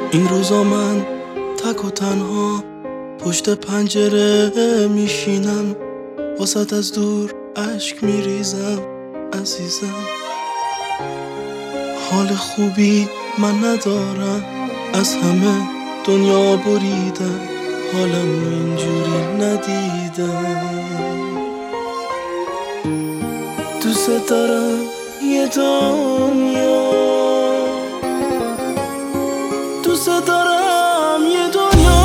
این روزا من تک و تنها پشت پنجره میشینم، واسط از دور اشک میریزم عزیزم. حال خوبی من ندارم، از همه دنیا بریدم، حالم اینجوری ندیدم. دوست دارم یه دنیا، دوست دارم یه دنیا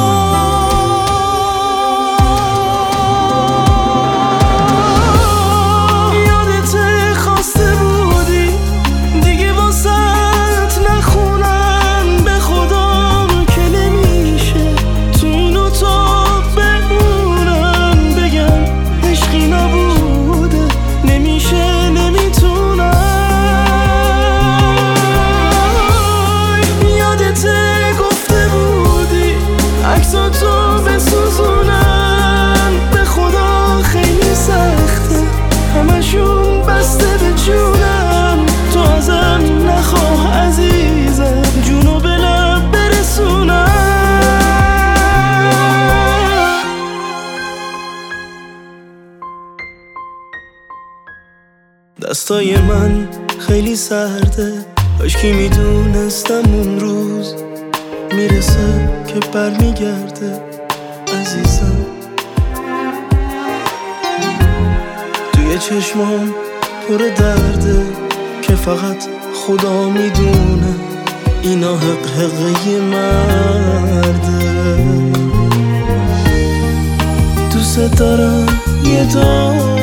یادت خواسته بودی دیگه واسط نخونم، به خودم که نمیشه تو این اتاق بمونم، بگم عشقی نبوده نمیشه نمیتونم. عکساتو بسوزونم به خدا خیلی سخته، همشون بسته به جونم، تو ازم نخواه عزیزم جونو به لب برسونم. دستای من خیلی سرده، کاشکی میدونستم اون روز میرسه که برمیگرده عزیزم. توی چشمام پر درده که فقط خدا میدونه اینا حقه مرده. دوست دارم یه